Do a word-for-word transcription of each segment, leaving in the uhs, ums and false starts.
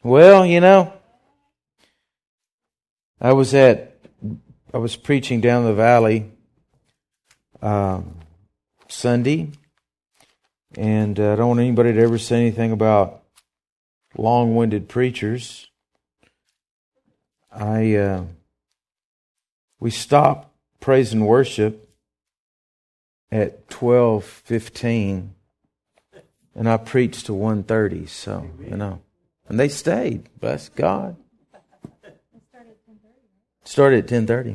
Well, you know, I was at, I was preaching down the valley um, Sunday, and uh, I don't want anybody to ever say anything about long-winded preachers. I uh, we stopped praise and worship at twelve fifteen, and I preached to one thirty. So you know, and they stayed. Bless God. Started at ten thirty.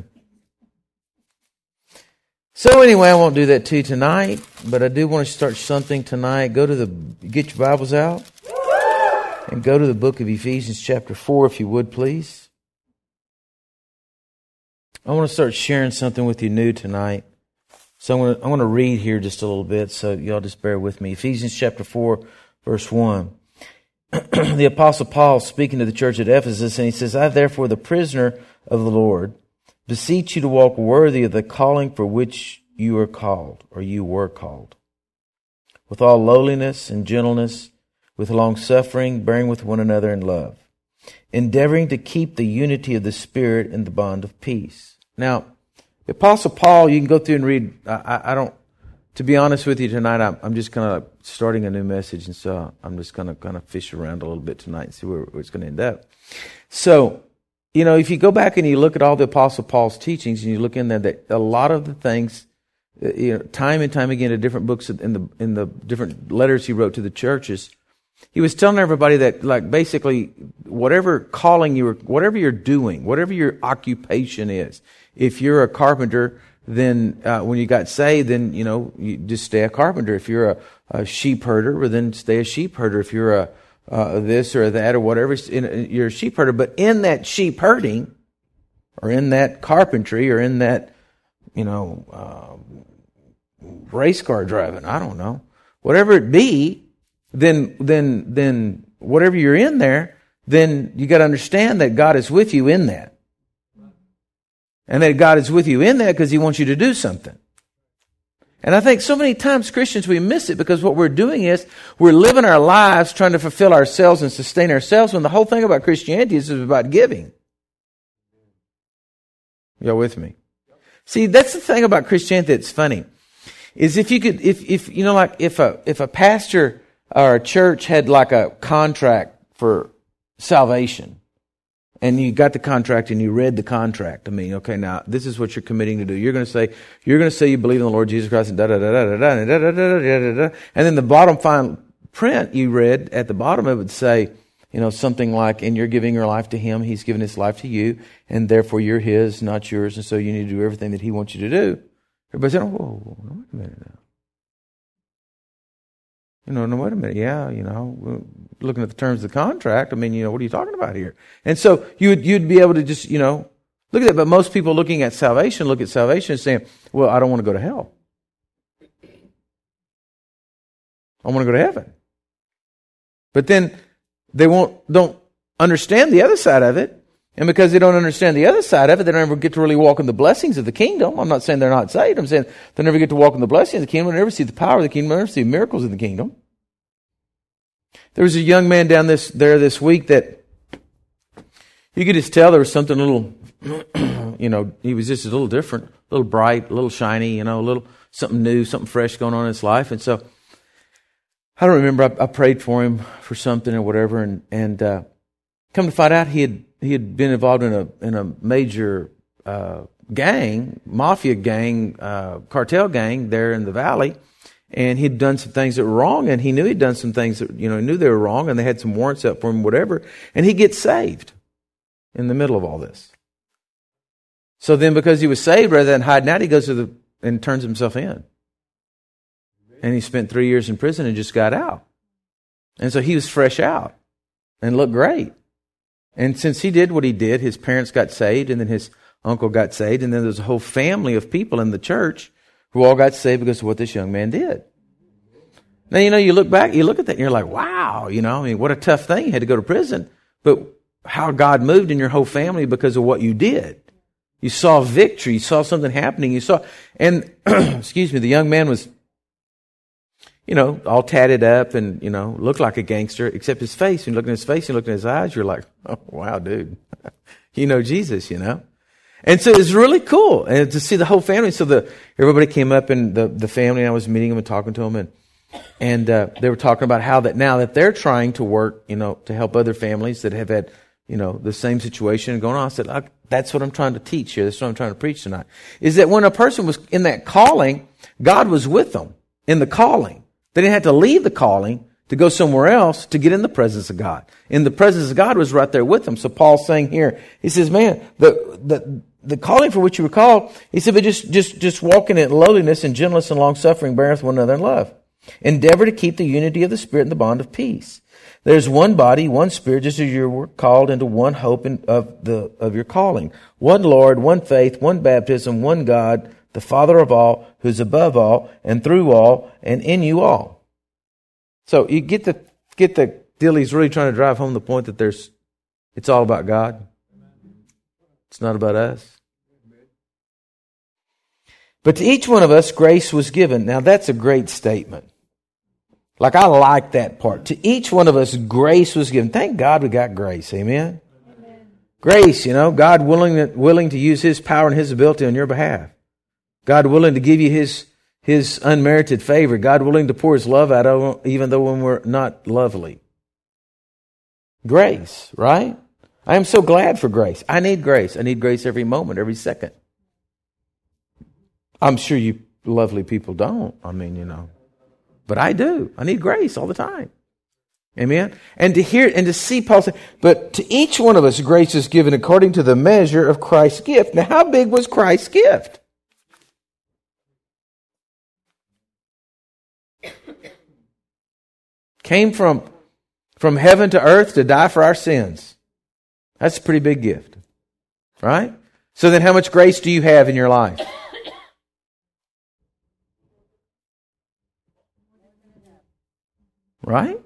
So anyway, I won't do that to you tonight, but I do want to start something tonight. Go to the get your Bibles out and go to the book of Ephesians chapter four, if you would, please. I want to start sharing something with you new tonight. So I'm going to, I'm going to read here just a little bit, so y'all just bear with me. Ephesians chapter four, verse one. The Apostle Paul speaking to the church at Ephesus, and he says, I therefore, the prisoner of the Lord, beseech you to walk worthy of the calling for which you are called, or you were called, with all lowliness and gentleness, with long suffering, bearing with one another in love, endeavoring to keep the unity of the Spirit in the bond of peace. Now, the Apostle Paul, you can go through and read. I, I don't, to be honest with you tonight, I'm, I'm just kind of starting a new message, and so I'm just going to kind of fish around a little bit tonight and see where, where it's going to end up. So, you know, if you go back and you look at all the Apostle Paul's teachings, and you look in there, that a lot of the things, you know, time and time again, in different books, in the in the different letters he wrote to the churches, he was telling everybody that, like, basically, whatever calling you, whatever you're doing, whatever your occupation is, if you're a carpenter, then uh, when you got saved, then, you know, you just stay a carpenter. If you're a, a sheep herder, well, then stay a sheep herder. If you're a uh, this or that or whatever, you're a sheep herder. But in that sheep herding, or in that carpentry, or in that, you know, uh, race car driving, I don't know, whatever it be, then then then whatever you're in there, then you got to understand that God is with you in that. And that God is with you in that because He wants you to do something. And I think so many times Christians, we miss it because what we're doing is we're living our lives trying to fulfill ourselves and sustain ourselves, when the whole thing about Christianity is about giving. Y'all with me? See, that's the thing about Christianity that's funny. Is if you could, if, if you know, like if a, if a pastor or a church had like a contract for salvation, and you got the contract and you read the contract. I mean, okay, now this is what you're committing to do. You're going to say, you're going to say you believe in the Lord Jesus Christ and da da da da da da da da da da da. And then the bottom fine print you read at the bottom of it would say, you know, something like, and you're giving your life to Him, He's given His life to you, and therefore you're His, not yours, and so you need to do everything that He wants you to do. Everybody said, oh, whoa, whoa, wait a minute now. You know, no, wait a minute. Yeah, you know, looking at the terms of the contract, I mean, you know, what are you talking about here? And so you'd, you'd be able to just, you know, look at that. But most people looking at salvation, look at salvation and saying, well, I don't want to go to hell. I want to go to heaven. But then they won't, don't understand the other side of it. And because they don't understand the other side of it, they don't ever get to really walk in the blessings of the kingdom. I'm not saying they're not saved. I'm saying they never get to walk in the blessings of the kingdom. They never see the power of the kingdom. They never see miracles in the kingdom. There was a young man down this there this week that you could just tell there was something a little, you know, he was just a little different, a little bright, a little shiny, you know, a little something new, something fresh going on in his life. And so I don't remember, I, I prayed for him for something or whatever, and and uh, come to find out he had he had been involved in a in a major uh, gang, mafia gang, uh, cartel gang there in the valley. And he'd done some things that were wrong, and he knew he'd done some things that, you know, he knew they were wrong, and they had some warrants up for him, whatever. And he gets saved in the middle of all this. So then, because he was saved, rather than hiding out, he goes to the and turns himself in. And he spent three years in prison and just got out. And so he was fresh out and looked great. And since he did what he did, his parents got saved, and then his uncle got saved, and then there's a whole family of people in the church who all got saved because of what this young man did. Now, you know, you look back, you look at that, and you're like, wow, you know, I mean, what a tough thing. You had to go to prison. But how God moved in your whole family because of what you did. You saw victory. You saw something happening. You saw, and, excuse me, the young man was, you know, all tatted up and, you know, looked like a gangster, except his face. When you look at his face and look at his eyes, you're like, oh, wow, dude. You know Jesus, you know. And so it's really cool and to see the whole family. So the everybody came up and the, the family, I was meeting them and talking to them. And and uh, they were talking about how that now that they're trying to work, you know, to help other families that have had, you know, the same situation going on. I said, I, that's what I'm trying to teach here. That's what I'm trying to preach tonight. Is that when a person was in that calling, God was with them in the calling. They didn't have to leave the calling to go somewhere else to get in the presence of God. And the presence of God was right there with them. So Paul's saying here, he says, man, the, the, the calling for which you were called, he said, but just, just, just walk in it in lowliness and gentleness and long suffering, bearing with one another in love. Endeavor to keep the unity of the Spirit in the bond of peace. There's one body, one Spirit, just as you were called into one hope in, of the, of your calling. One Lord, one faith, one baptism, one God, the Father of all, who's above all and through all and in you all. So you get the get the deal. He's really trying to drive home the point that there's, it's all about God. It's not about us. But to each one of us, grace was given. Now that's a great statement. Like I like that part. To each one of us, grace was given. Thank God we got grace. Amen. Amen. Grace, you know, God willing willing to use His power and His ability on your behalf. God willing to give you His His unmerited favor. God willing to pour His love out of even though when we're not lovely. Grace, right? I am so glad for grace. I need grace. I need grace every moment, every second. I'm sure you lovely people don't. I mean, you know. But I do. I need grace all the time. Amen? And to hear and to see Paul say, but to each one of us grace is given according to the measure of Christ's gift. Now, how big was Christ's gift? Came from, from heaven to earth to die for our sins. That's a pretty big gift. Right? So then how much grace do you have in your life? Right?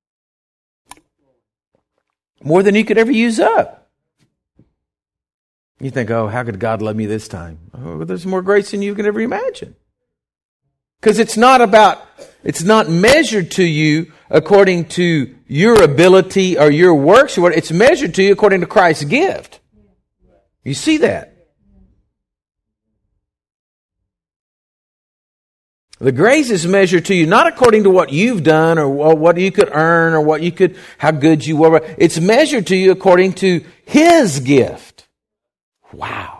More than you could ever use up. You think, oh, how could God love me this time? Oh, there's more grace than you can ever imagine. Because it's not about, it's not measured to you according to your ability or your works. It's measured to you according to Christ's gift. You see that? The grace is measured to you not according to what you've done or what you could earn or what you could, how good you were. It's measured to you according to His gift. Wow.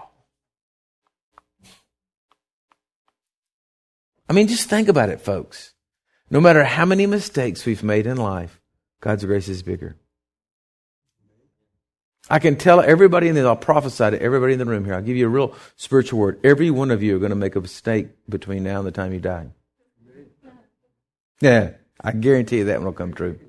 I mean, just think about it, folks. No matter how many mistakes we've made in life, God's grace is bigger. I can tell everybody, and then I'll prophesy to everybody in the room here. I'll give you a real spiritual word. Every one of you are going to make a mistake between now and the time you die. Yeah, I guarantee you that one will come true.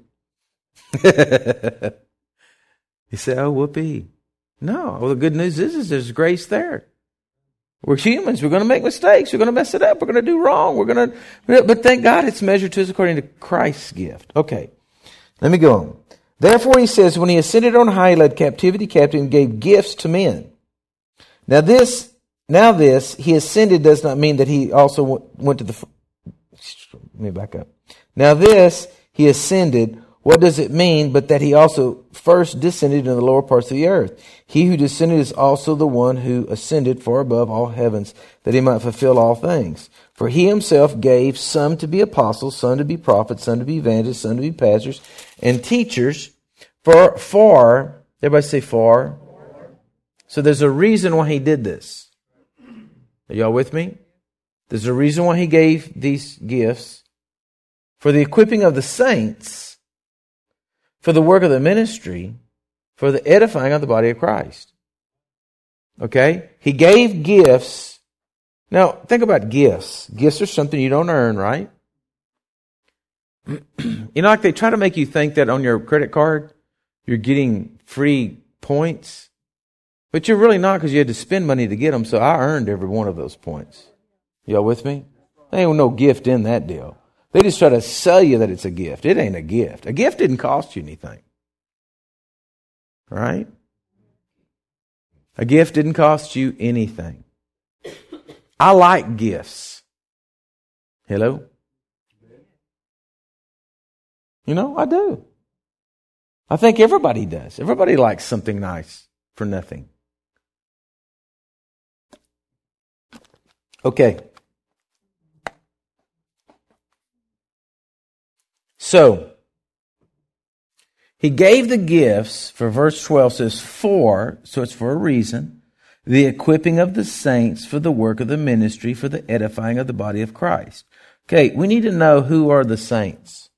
You say, oh, whoopee. No, well, the good news is, is there's grace there. We're humans. We're going to make mistakes. We're going to mess it up. We're going to do wrong. We're going to, but thank God it's measured to us according to Christ's gift. Okay, let me go on. Therefore, he says, when he ascended on high, he led captivity captive and gave gifts to men. Now this, now this, he ascended does not mean that he also went to the, let me back up. Now this, he ascended, what does it mean but that he also first descended into the lower parts of the earth? He who descended is also the one who ascended far above all heavens, that he might fulfill all things. For he himself gave some to be apostles, some to be prophets, some to be evangelists, some to be pastors and teachers for, for, everybody say for. So there's a reason why he did this. Are y'all with me? There's a reason why he gave these gifts for the equipping of the saints, for the work of the ministry, for the edifying of the body of Christ. Okay? He gave gifts. Now, think about gifts. Gifts are something you don't earn, right? You know, like they try to make you think that on your credit card, you're getting free points. But you're really not, because you had to spend money to get them, so I earned every one of those points. Y'all with me? There ain't no gift in that deal. They just try to sell you that it's a gift. It ain't a gift. A gift didn't cost you anything. Right? A gift didn't cost you anything. I like gifts. Hello? You know, I do. I think everybody does. Everybody likes something nice for nothing. Okay. So, he gave the gifts, for verse twelve says, for, so it's for a reason, the equipping of the saints for the work of the ministry, for the edifying of the body of Christ. Okay, we need to know who are the saints.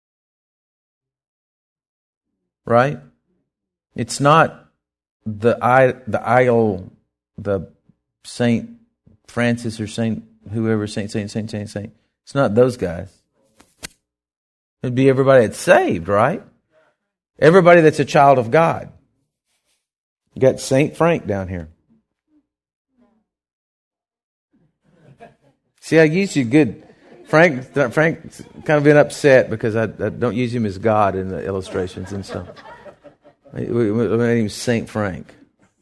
Right? It's not the I, the idol, the Saint Francis or Saint whoever, Saint, Saint, Saint, Saint, Saint. It's not those guys. It'd be everybody that's saved, right? Everybody that's a child of God. You got Saint Frank down here. See, I used you good. Frank, Frank's kind of been upset because I, I don't use him as God in the illustrations and stuff. We made him Saint Frank.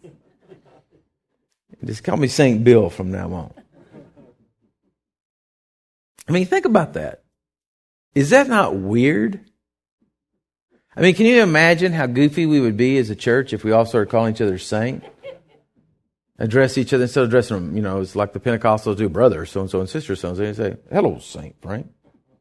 Just call me Saint Bill from now on. I mean, think about that. Is that not weird? I mean, can you imagine how goofy we would be as a church if we all started calling each other saint? Address each other instead of addressing them, you know, it's like the Pentecostals do, brother so-and-so and sister so-and-so. They say, hello, Saint Frank.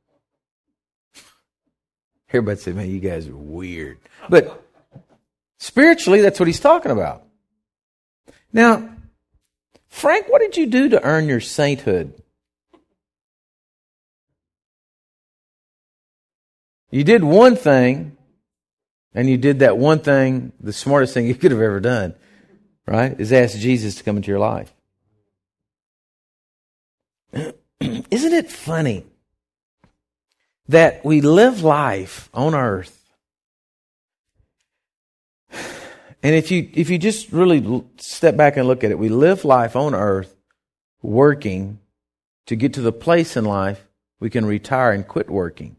Everybody say, man, you guys are weird. But spiritually, that's what he's talking about. Now, Frank, what did you do to earn your sainthood? You did one thing, and you did that one thing, the smartest thing you could have ever done, right? Is ask Jesus to come into your life. Isn't it funny that we live life on earth? And if you if you just really step back and look at it, we live life on earth working to get to the place in life we can retire and quit working.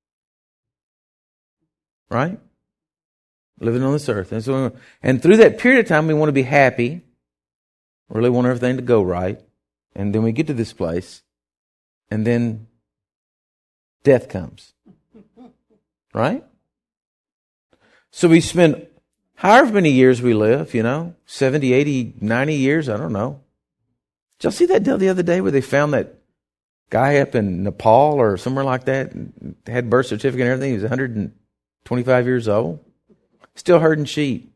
Right? Living on this earth. And, so, and through that period of time, we want to be happy. Really want everything to go right. And then we get to this place. And then death comes. Right? So we spend however many years we live, you know, seventy, eighty, ninety years, I don't know. Did y'all see that deal the other day where they found that guy up in Nepal or somewhere like that, and had birth certificate and everything? He was one hundred twenty-five years old. Still herding sheep.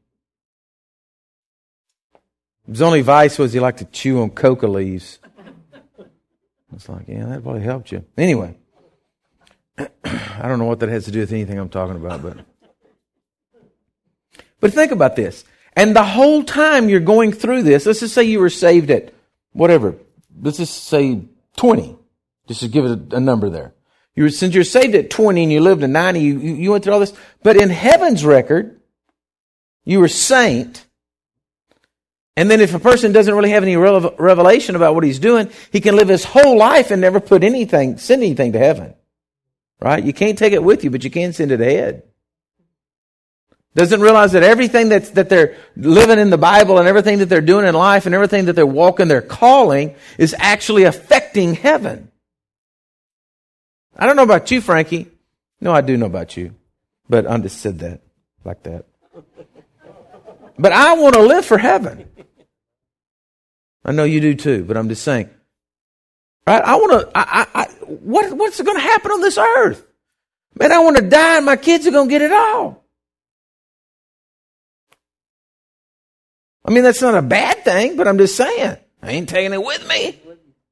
His only vice was he liked to chew on coca leaves. It's like, yeah, that probably helped you. Anyway, I don't know what that has to do with anything I'm talking about, but but think about this. And the whole time you're going through this, let's just say you were saved at whatever. Let's just say twenty. Just to give it a, a number there. You were, since you're saved at twenty and you lived to ninety, you, you went through all this. But in heaven's record, you were saint. And then if a person doesn't really have any revelation about what he's doing, he can live his whole life and never put anything, send anything to heaven. Right? You can't take it with you, but you can send it ahead. Doesn't realize that everything that's, that they're living in the Bible and everything that they're doing in life and everything that they're walking, their calling, is actually affecting heaven. I don't know about you, Frankie. No, I do know about you. But I just said that like that. But I want to live for heaven. I know you do too, but I'm just saying. Right? I want to, I, I, I, what, what's going to happen on this earth? Man, I want to die and my kids are going to get it all. I mean, that's not a bad thing, but I'm just saying. I ain't taking it with me.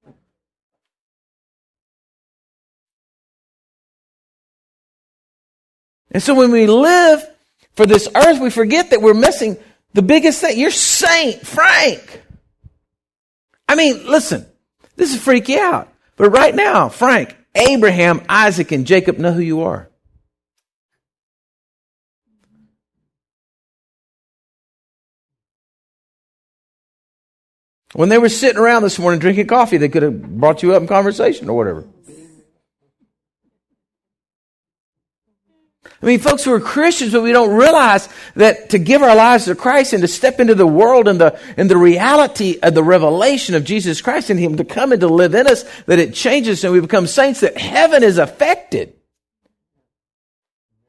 And so when we live for this earth, we forget that we're missing the biggest thing. You're Saint Frank. I mean, listen, this is freak you out. But right now, Frank, Abraham, Isaac, and Jacob know who you are. When they were sitting around this morning drinking coffee, they could have brought you up in conversation or whatever. I mean, folks who are Christians, but we don't realize that to give our lives to Christ and to step into the world and the and the reality of the revelation of Jesus Christ and Him to come and to live in us, that it changes and we become saints, that heaven is affected.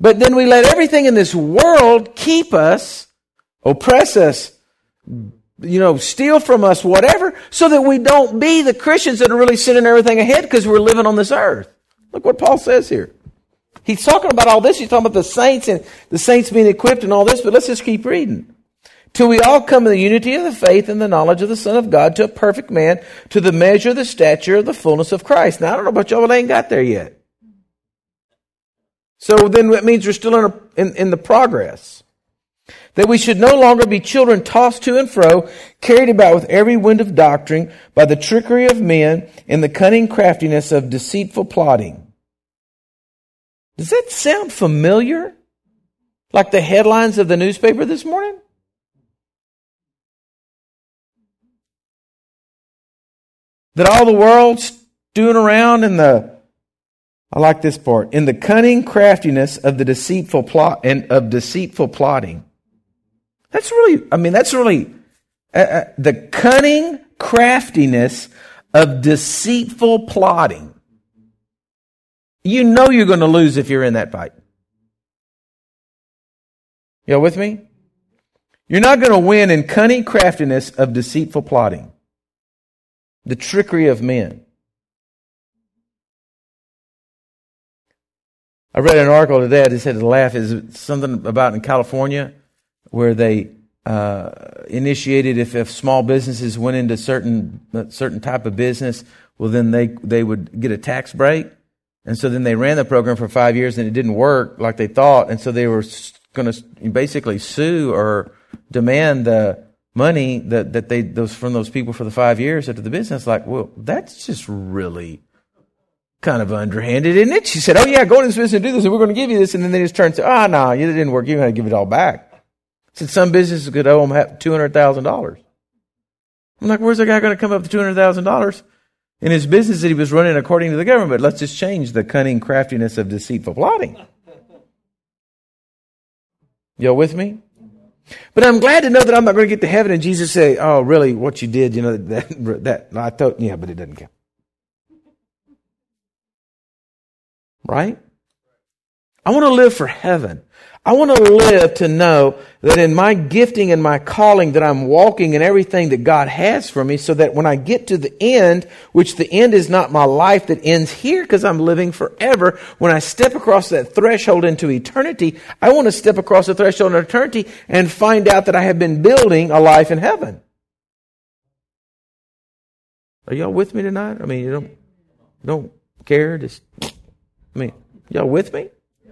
But then we let everything in this world keep us, oppress us, you know, steal from us, whatever, so that we don't be the Christians that are really sending everything ahead because we're living on this earth. Look what Paul says here. He's talking about all this. He's talking about the saints and the saints being equipped and all this, but let's just keep reading. Till we all come in the unity of the faith and the knowledge of the Son of God, to a perfect man, to the measure of the stature of the fullness of Christ. Now, I don't know about y'all, but I ain't got there yet. So then that means we're still in, a, in, in the progress. That we should no longer be children tossed to and fro, carried about with every wind of doctrine, by the trickery of men and the cunning craftiness of deceitful plotting. Does that sound familiar? Like the headlines of the newspaper this morning? That all the world's doing around in the, I like this part, in the cunning craftiness of the deceitful plot and of deceitful plotting. That's really, I mean, that's really uh, uh, the cunning craftiness of deceitful plotting. You know you're going to lose if you're in that fight. Y'all with me? You're not going to win in cunning craftiness of deceitful plotting. The trickery of men. I read an article today, I just had to laugh, is something about in California where they uh, initiated if, if small businesses went into certain certain type of business, well then they, they would get a tax break. And so then they ran the program for five years and it didn't work like they thought. And so they were going to basically sue or demand the money that, that they those from those people for the five years after the business. Like, well, that's just really kind of underhanded, isn't it? She said, oh yeah, go into this business and do this and we're going to give you this. And then they just turned and said, oh no, it didn't work. You're going to give it all back. Said some businesses could owe them two hundred thousand dollars. I'm like, where's the guy going to come up with two hundred thousand dollars? In his business that he was running according to the government. Let's just change the cunning craftiness of deceitful plotting. Y'all with me? But I'm glad to know that I'm not going to get to heaven and Jesus say, oh, really, what you did, you know, that, that I thought, yeah, but it doesn't count. Right? I want to live for heaven. I want to live to know that in my gifting and my calling that I'm walking in everything that God has for me so that when I get to the end, which the end is not my life that ends here because I'm living forever, when I step across that threshold into eternity, I want to step across the threshold into eternity and find out that I have been building a life in heaven. Are y'all with me tonight? I mean, you don't, you don't care? Just, I mean, y'all with me?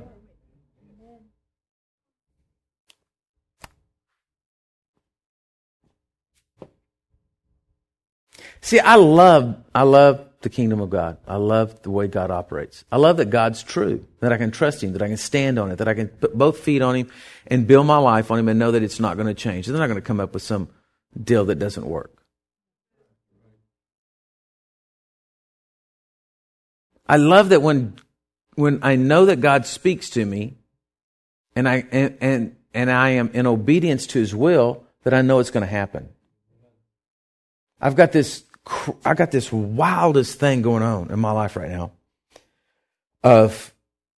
See, I love, I love the kingdom of God. I love the way God operates. I love that God's true, that I can trust Him, that I can stand on it, that I can put both feet on Him and build my life on Him and know that it's not going to change. They're not going to come up with some deal that doesn't work. I love that when, when I know that God speaks to me and I, and, and, and I am in obedience to His will, that I know it's going to happen. I've got this I got this wildest thing going on in my life right now of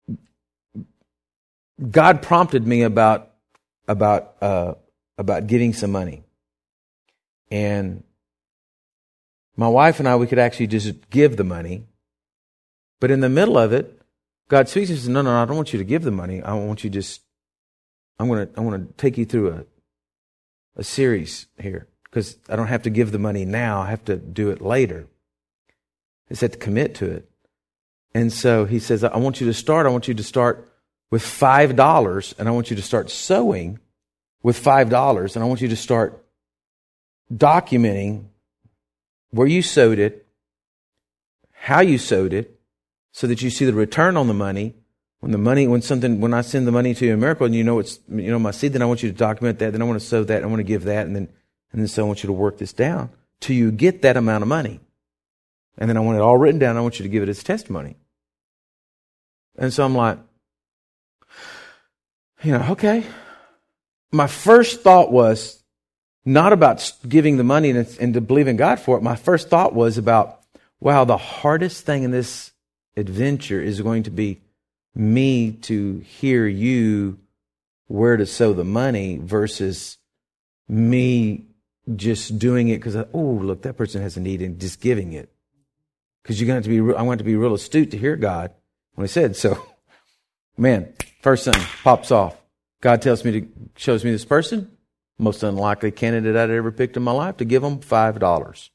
God prompted me about about uh, about getting some money. And my wife and I, we could actually just give the money. But in the middle of it, God speaks and says, no, no, I don't want you to give the money. I want you just, I'm going to, I want to take you through a, a series here. Because I don't have to give the money now. I have to do it later. He said to commit to it. And so he says, I want you to start. I want you to start with five dollars. And I want you to start sowing with five dollars. And I want you to start documenting where you sowed it, how you sowed it, so that you see the return on the money. When the money, when something, when I send the money to you in Miracle and you know it's, you know, my seed, then I want you to document that. Then I want to sow that. I want to give that. And then And then so I want you to work this down till you get that amount of money. And then I want it all written down. I want you to give it as testimony. And so I'm like, you know, okay. My first thought was not about giving the money and, and to believe in God for it. My first thought was about, wow, the hardest thing in this adventure is going to be me to hear you where to sow the money versus me just doing it because, oh, look, that person has a need and just giving it. Because you're going to have to be, I want to be real astute to hear God when He said so. Man, first thing pops off. God tells me to, shows me this person, most unlikely candidate I'd ever picked in my life, to give them five dollars.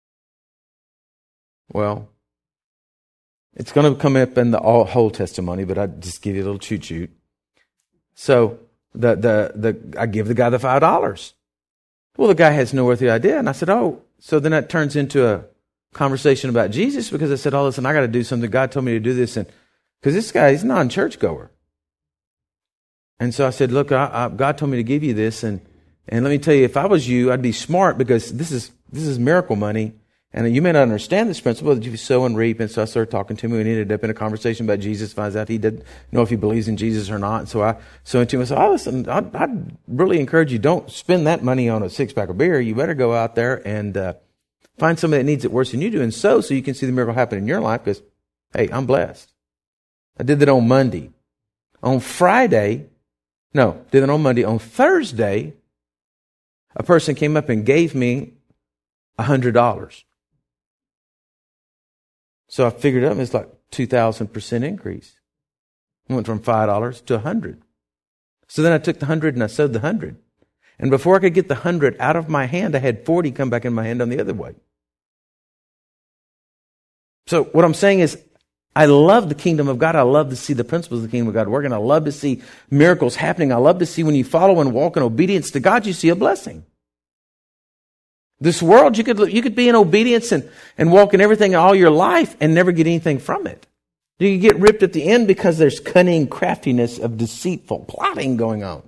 Well, it's going to come up in the whole testimony, but I just give you a little choo-choo. So the the the I give the guy the five dollars. Well, the guy has no earthly idea, and I said, "Oh." So then that turns into a conversation about Jesus because I said, "Oh, listen, I got to do something. God told me to do this," and because this guy he's non-church goer, and so I said, "Look, I, I, God told me to give you this, and and let me tell you, if I was you, I'd be smart because this is this is miracle money." And you may not understand this principle that you sow and reap. And so I started talking to him, and he ended up in a conversation about Jesus. Finds out he didn't know if he believes in Jesus or not. And so I so to him, I said, "Oh, listen, I'd, I'd really encourage you, don't spend that money on a six pack of beer. You better go out there and uh, find somebody that needs it worse than you do, and sow so you can see the miracle happen in your life. Because, hey, I'm blessed." I did that on Monday. On Friday, no, did that on Monday. On Thursday, a person came up and gave me a hundred dollars. So I figured it up, it's like two thousand percent increase. I went from five dollars to one hundred dollars. So then I took the one hundred dollars and I sowed the one hundred dollars. And before I could get the one hundred dollars out of my hand, I had forty dollars come back in my hand on the other way. So what I'm saying is, I love the kingdom of God. I love to see the principles of the kingdom of God working. I love to see miracles happening. I love to see when you follow and walk in obedience to God, you see a blessing. This world, you could you could be in obedience and, and walk in everything all your life and never get anything from it. You can get ripped at the end because there's cunning craftiness of deceitful plotting going on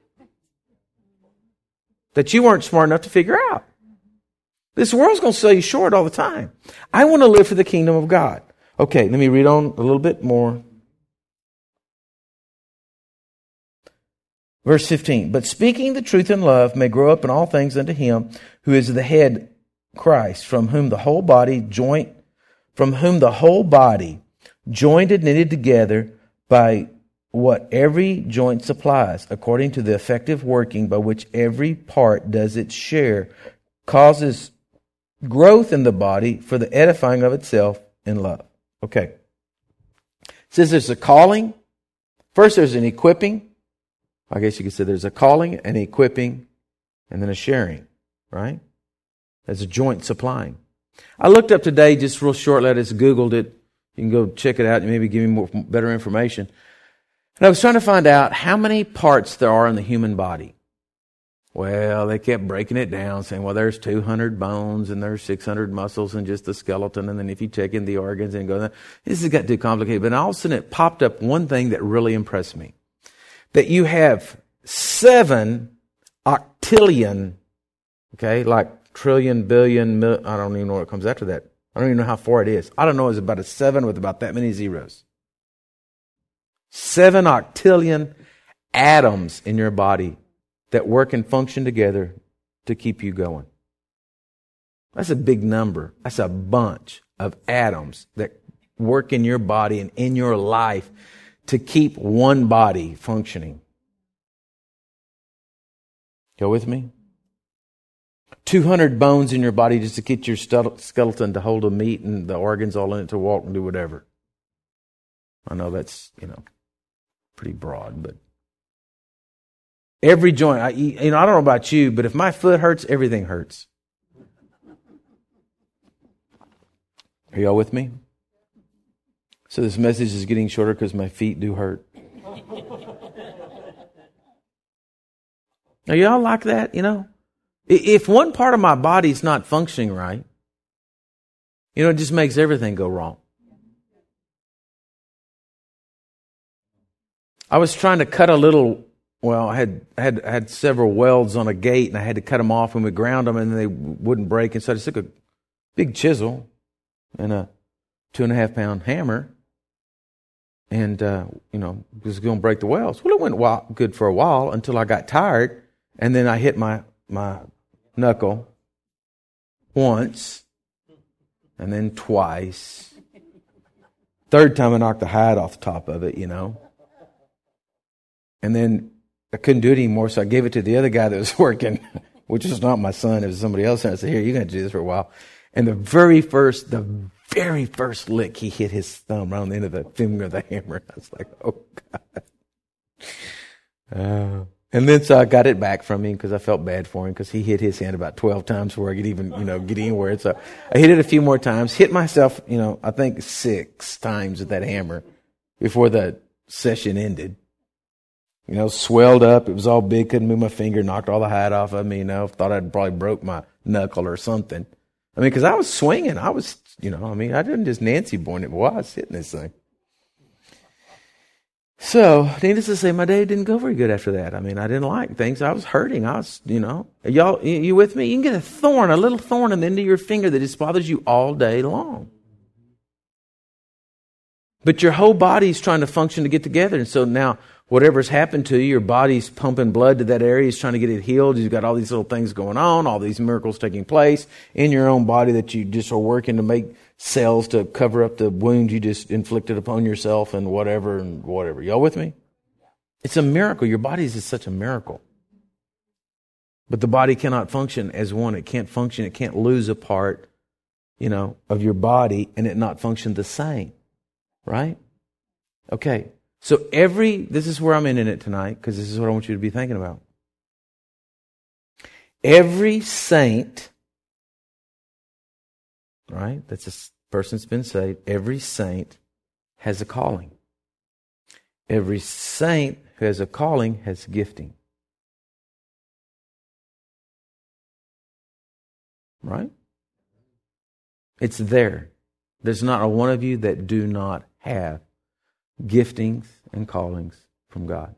that you weren't smart enough to figure out. This world's going to sell you short all the time. I want to live for the kingdom of God. Okay, let me read on a little bit more. Verse fifteen, "But speaking the truth in love may grow up in all things unto Him who is the head, Christ, from whom the whole body joint, from whom the whole body joined and knitted together by what every joint supplies, according to the effective working by which every part does its share, causes growth in the body for the edifying of itself in love." Okay. It says there's a calling. First there's an equipping. I guess you could say there's a calling, an equipping, and then a sharing, right? There's a joint supplying. I looked up today, just real shortly, I just Googled it. You can go check it out and maybe give me more, better information. And I was trying to find out how many parts there are in the human body. Well, they kept breaking it down, saying, well, there's two hundred bones and there's six hundred muscles and just the skeleton. And then if you check in the organs and go, this has got too complicated. But all of a sudden it popped up one thing that really impressed me. That you have seven octillion, okay, like trillion, billion, mil, I don't even know what comes after that. I don't even know how far it is. I don't know, it's about a seven with about that many zeros. Seven octillion atoms in your body that work and function together to keep you going. That's a big number. That's a bunch of atoms that work in your body and in your life to keep one body functioning. Go with me? two hundred bones in your body just to get your skeleton to hold the meat and the organs all in it to walk and do whatever. I know that's, you know, pretty broad, but every joint, I, you know, I don't know about you, but if my foot hurts, everything hurts. Are y'all with me? So this message is getting shorter because my feet do hurt. Are y'all like that, you know? If one part of my body's not functioning right, you know, it just makes everything go wrong. I was trying to cut a little, well, I had, I had, I had several welds on a gate and I had to cut them off and we ground them and they wouldn't break. And so I just took a big chisel and a two and a half pound hammer and, uh, you know, it was going to break the welds. Well, it went wild, good for a while until I got tired and then I hit my, my knuckle once and then twice Third time I knocked the hide off the top of it, you know. And then I couldn't do it anymore, so I gave it to the other guy that was working, which was not my son, it was somebody else. And I said, here, you're going to do this for a while. And the very first, the very first lick, he hit his thumb right on the end of the finger of the hammer. I was like, oh, God. Uh, and then so I got it back from him because I felt bad for him because he hit his hand about twelve times before I could even, you know, get anywhere. So I hit it a few more times, hit myself, you know, I think six times with that hammer before the session ended. You know, swelled up. It was all big. Couldn't move my finger. Knocked all the hide off of me, you know. Thought I'd probably broke my knuckle or something. I mean, because I was swinging. I was, you know, I mean, I didn't just Nancy born it. Boy, I was hitting this thing. So, needless to say, my day didn't go very good after that. I mean, I didn't like things. I was hurting. I was, you know. Y'all, you, you with me? You can get a thorn, a little thorn in the end of your finger that just bothers you all day long. But your whole body's trying to function to get together. And so now, whatever's happened to you, your body's pumping blood to that area. It's trying to get it healed. You've got all these little things going on, all these miracles taking place in your own body that you just are working to make cells to cover up the wound you just inflicted upon yourself and whatever and whatever. Y'all with me? It's a miracle. Your body is such a miracle. But the body cannot function as one. It can't function. It can't lose a part, you know, of your body and it not function the same. Right? Okay. So every, this is where I'm ending it tonight, because this is what I want you to be thinking about. Every saint, right? That's a person that's been saved. Every saint has a calling. Every saint who has a calling has gifting. Right? It's there. There's not a one of you that do not have giftings and callings from God.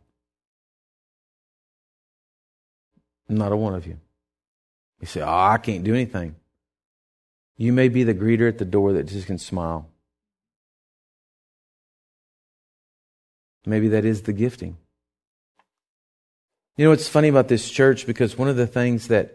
Not a one of you. You say, oh, I can't do anything. You may be the greeter at the door that just can smile. Maybe that is the gifting. You know what's funny about this church? Because one of the things that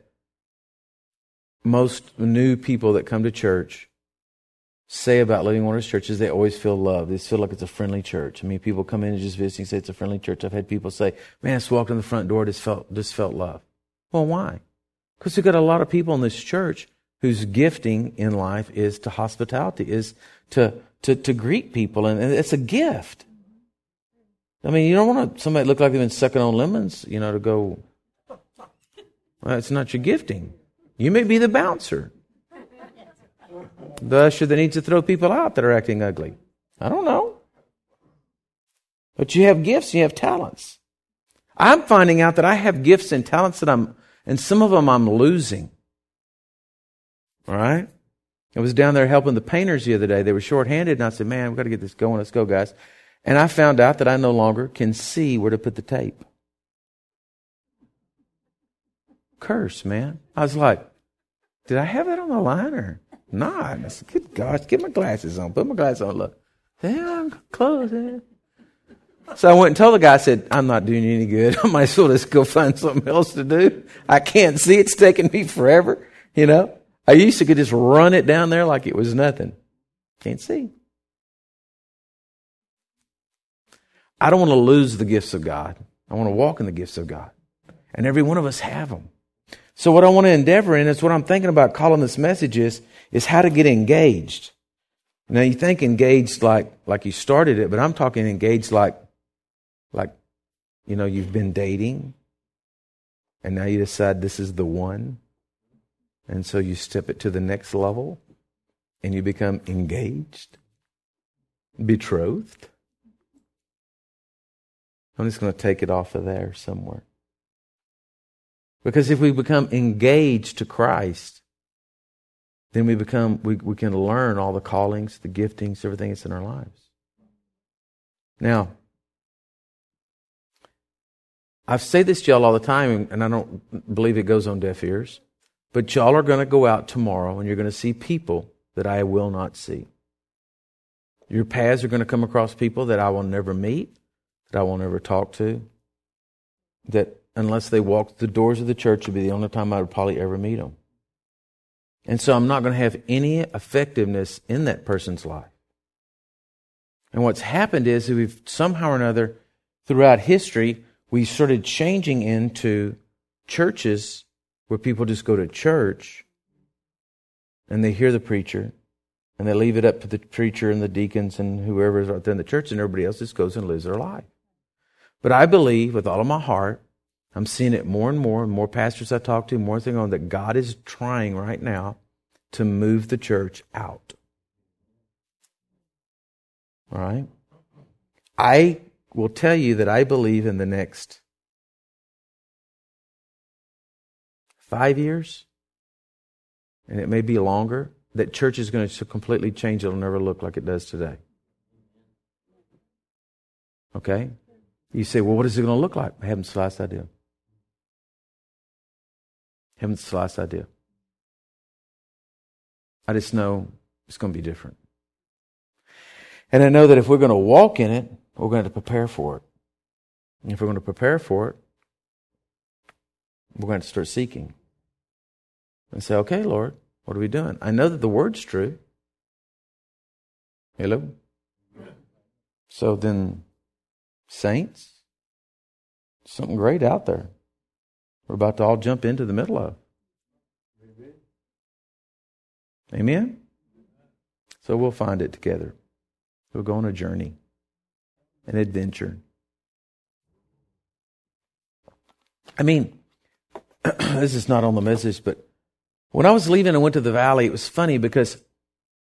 most new people that come to church say about Living Waters Church is they always feel loved. They feel like it's a friendly church. I mean, people come in and just visit and say it's a friendly church. I've had people say, man, I just walked in the front door, just felt, just felt love. Well, why? Because we've got a lot of people in this church whose gifting in life is to hospitality, is to, to, to greet people. And it's a gift. I mean, you don't want somebody to look like they've been sucking on lemons, you know, to go, well, it's not your gifting. You may be the bouncer. The usher that needs to throw people out that are acting ugly. I don't know. But you have gifts, you have talents. I'm finding out that I have gifts and talents that I'm, and some of them I'm losing. All right? I was down there helping the painters the other day. They were short-handed, and I said, man, we've got to get this going. Let's go, guys. And I found out that I no longer can see where to put the tape. Curse, man. I was like, did I have that on the line or not? I said, good gosh, get my glasses on. Put my glasses on. Look. Yeah, I'm close. Man. So I went and told the guy, I said, I'm not doing you any good. I might as well just go find something else to do. I can't see. It's taking me forever. You know, I used to could just run it down there like it was nothing. Can't see. I don't want to lose the gifts of God. I want to walk in the gifts of God. And every one of us have them. So what I want to endeavor in, is what I'm thinking about calling this message is, is how to get engaged. Now you think engaged like, like you started it, but I'm talking engaged like, like, you know, you've been dating and now you decide this is the one. And so you step it to the next level and you become engaged, betrothed. I'm just going to take it off of there somewhere. Because if we become engaged to Christ, then we become we, we can learn all the callings, the giftings, everything that's in our lives. Now, I've said this to y'all all the time, and I don't believe it goes on deaf ears, but y'all are going to go out tomorrow and you're going to see people that I will not see. Your paths are going to come across people that I will never meet, that I will never talk to, that unless they walk the doors of the church, would be the only time I would probably ever meet them. And so I'm not going to have any effectiveness in that person's life. And what's happened is that we've somehow or another, throughout history, we started changing into churches where people just go to church and they hear the preacher and they leave it up to the preacher and the deacons and whoever is out there in the church, and everybody else just goes and lives their life. But I believe with all of my heart, I'm seeing it more and more, and more pastors I talk to, more thing on, that God is trying right now to move the church out. All right? I will tell you that I believe in the next five years, and it may be longer, that church is going to completely change. It'll never look like it does today. Okay? You say, well, what is it going to look like? I haven't the slightest idea. Haven't the slightest idea. I just know it's going to be different. And I know that if we're going to walk in it, we're going to prepare for it. And if we're going to prepare for it, we're going to start seeking. And say, okay, Lord, what are we doing? I know that the word's true. Hello? So then, saints, something great out there. We're about to all jump into the middle of. Amen? So we'll find it together. We'll go on a journey, an adventure. I mean, this is not on the message, but when I was leaving and went to the valley, it was funny because